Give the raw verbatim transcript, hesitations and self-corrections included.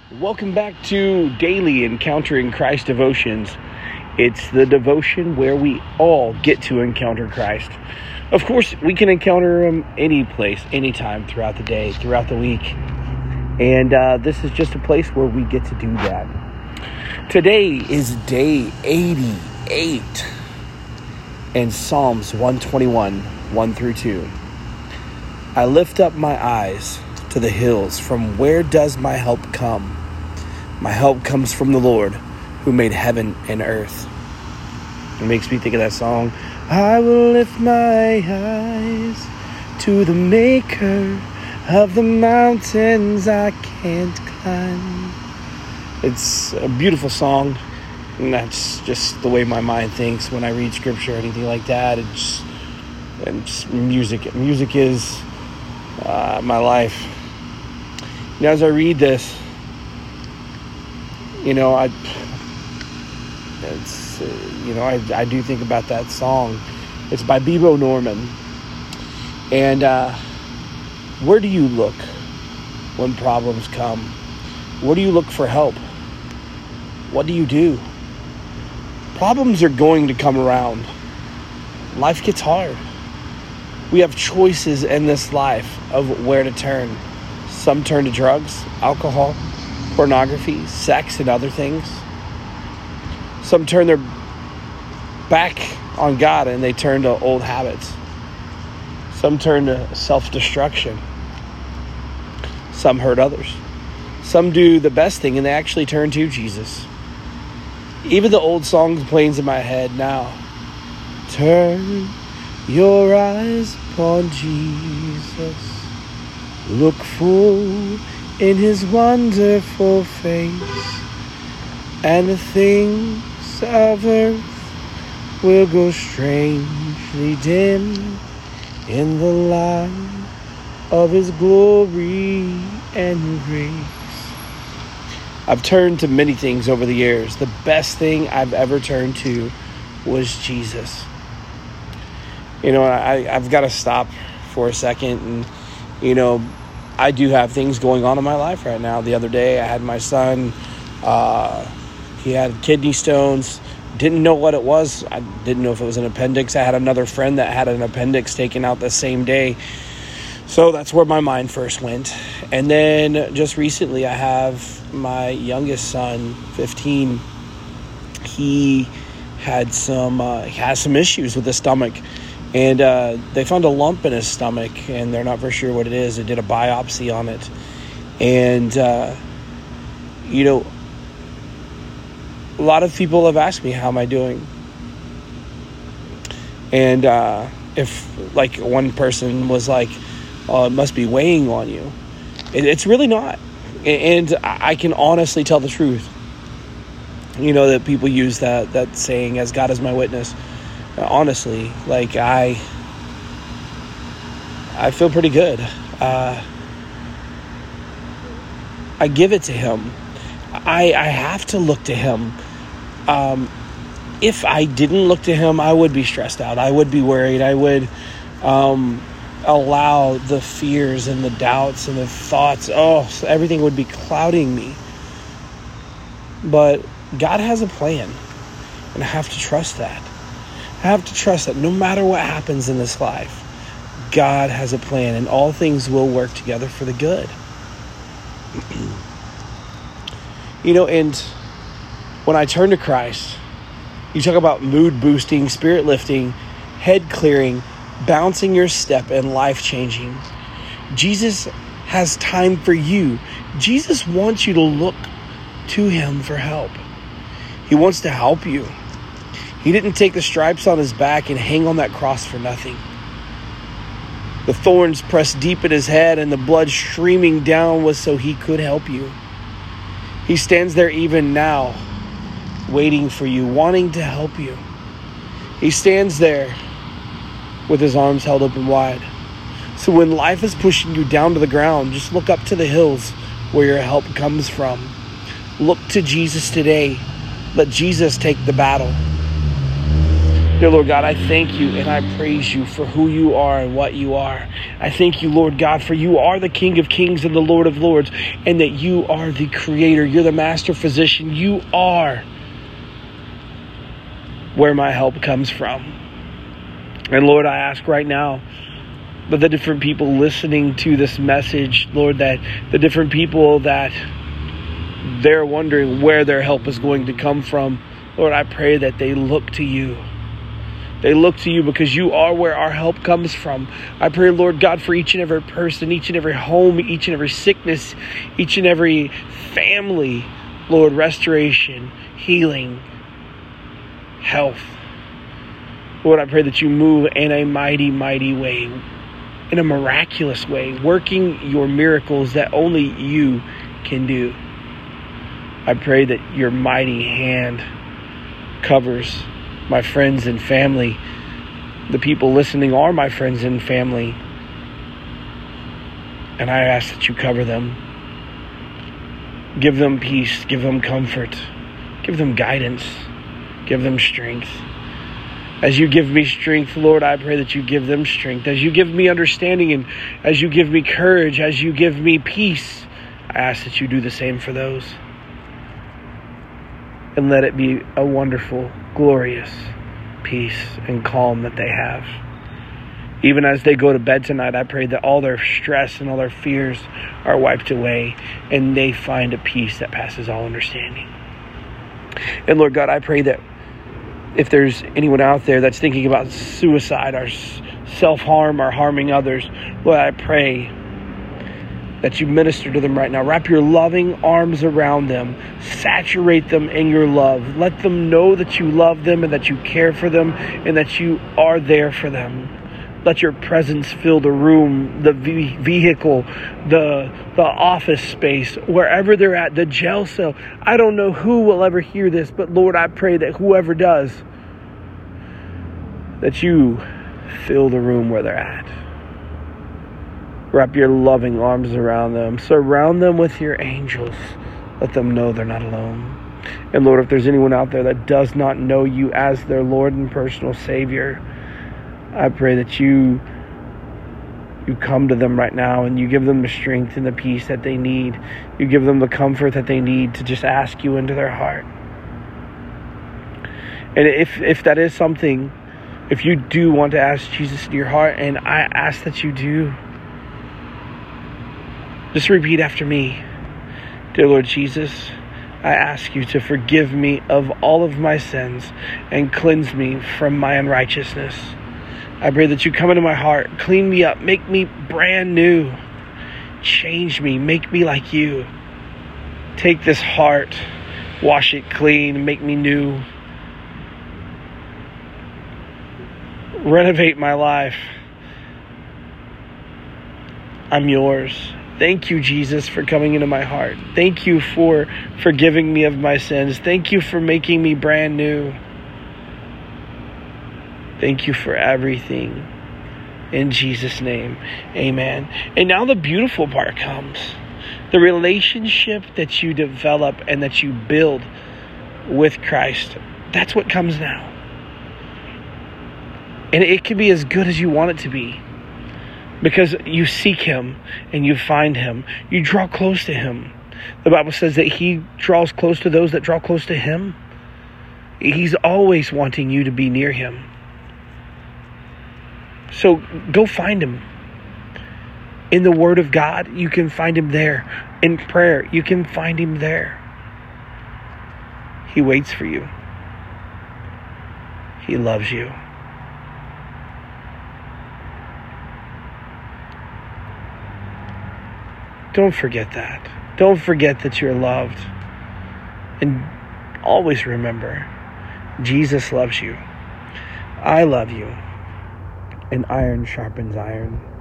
Welcome back to Daily Encountering Christ Devotions. It's the devotion where we all get to encounter Christ. Of course, we can encounter Him any place, anytime throughout the day, throughout the week. And uh, this is just a place where we get to do that. Today is day eighty-eight and Psalms one twenty-one, one through two. I lift up my eyes to the hills. From where does my help come? My help comes from the Lord, who made heaven and earth. It makes me think of that song. I will lift my eyes to the maker of the mountains I can't climb. It's a beautiful song, and that's just the way my mind thinks when I read scripture or anything like that. It's, it's music. Music is uh, my life. You know, as I read this, you know, I, it's, uh, you know, I, I do think about that song. It's by Bebo Norman. And uh, where do you look when problems come? Where do you look for help? What do you do? Problems are going to come around. Life gets hard. We have choices in this life of where to turn. Some turn to drugs, alcohol, pornography, sex, and other things. Some turn their back on God and they turn to old habits. Some turn to self-destruction. Some hurt others. Some do the best thing and they actually turn to Jesus. Even the old song plays in my head now. Turn your eyes upon Jesus. Look full in His wonderful face, and the things of earth will go strangely dim in the light of His glory and grace. I've turned to many things over the years. The best thing I've ever turned to was Jesus. You know, I, I've got to stop for a second and, you know, I do have things going on in my life right now. The other day, I had my son. Uh, he had kidney stones. Didn't know what it was. I didn't know if it was an appendix. I had another friend that had an appendix taken out the same day. So that's where my mind first went. And then just recently, I have my youngest son, fifteen. He had some, uh, he has some issues with his stomach. And uh, they found a lump in his stomach, and they're not for sure what it is. They did a biopsy on it. And, uh, you know, a lot of people have asked me, how am I doing? And uh, if, like, one person was like, oh, it must be weighing on you. It, it's really not. And I can honestly tell the truth. You know, that people use that, that saying, as God is my witness. Honestly, like I I feel pretty good. Uh, I give it to Him. I, I have to look to Him. Um, if I didn't look to Him, I would be stressed out. I would be worried. I would um, allow the fears and the doubts and the thoughts. Oh, everything would be clouding me. But God has a plan, and I have to trust that. I have to trust that no matter what happens in this life, God has a plan and all things will work together for the good. You know, and when I turn to Christ, you talk about mood boosting, spirit lifting, head clearing, bouncing your step, and life changing. Jesus has time for you. Jesus wants you to look to Him for help. He wants to help you. He didn't take the stripes on His back and hang on that cross for nothing. The thorns pressed deep in His head and the blood streaming down was so He could help you. He stands there even now, waiting for you, wanting to help you. He stands there with His arms held open wide. So when life is pushing you down to the ground, just look up to the hills where your help comes from. Look to Jesus today. Let Jesus take the battle. Dear Lord God, I thank you and I praise you for who you are and what you are. I thank you, Lord God, for you are the King of Kings and the Lord of Lords, and that you are the Creator. You're the Master Physician. You are where my help comes from. And Lord, I ask right now, but the different people listening to this message, Lord, that the different people that they're wondering where their help is going to come from, Lord, I pray that they look to you. They look to you because you are where our help comes from. I pray, Lord God, for each and every person, each and every home, each and every sickness, each and every family, Lord, restoration, healing, health. Lord, I pray that you move in a mighty, mighty way, in a miraculous way, working your miracles that only you can do. I pray that your mighty hand covers my friends and family. The people listening are my friends and family. And I ask that you cover them. Give them peace. Give them comfort. Give them guidance. Give them strength. As you give me strength, Lord, I pray that you give them strength. As you give me understanding and as you give me courage, as you give me peace, I ask that you do the same for those. And let it be a wonderful, glorious peace and calm that they have. Even as they go to bed tonight, I pray that all their stress and all their fears are wiped away and they find a peace that passes all understanding. And Lord God, I pray that if there's anyone out there that's thinking about suicide or self-harm or harming others, Lord, I pray that you minister to them right now. Wrap your loving arms around them. Saturate them in your love. Let them know that you love them and that you care for them and that you are there for them. Let your presence fill the room, the ve- vehicle, the, the office space, wherever they're at, the jail cell. I don't know who will ever hear this, but Lord, I pray that whoever does, that you fill the room where they're at. Wrap your loving arms around them. Surround them with your angels. Let them know they're not alone. And Lord, if there's anyone out there that does not know you as their Lord and personal Savior, I pray that you you come to them right now and you give them the strength and the peace that they need. You give them the comfort that they need to just ask you into their heart. And if if that is something, if you do want to ask Jesus into your heart, and I ask that you do, just repeat after me. Dear Lord Jesus, I ask you to forgive me of all of my sins and cleanse me from my unrighteousness. I pray that you come into my heart, clean me up, make me brand new. Change me, make me like you. Take this heart, wash it clean, make me new. Renovate my life. I'm yours. Thank you, Jesus, for coming into my heart. Thank you for forgiving me of my sins. Thank you for making me brand new. Thank you for everything. In Jesus' name, amen. And now the beautiful part comes. The relationship that you develop and that you build with Christ. That's what comes now. And it can be as good as you want it to be. Because you seek him and you find him. You draw close to him. The Bible says that he draws close to those that draw close to him. He's always wanting you to be near him. So go find him. In the Word of God, you can find him there. In prayer, you can find him there. He waits for you. He loves you. Don't forget that. Don't forget that you're loved. And always remember, Jesus loves you. I love you. And iron sharpens iron.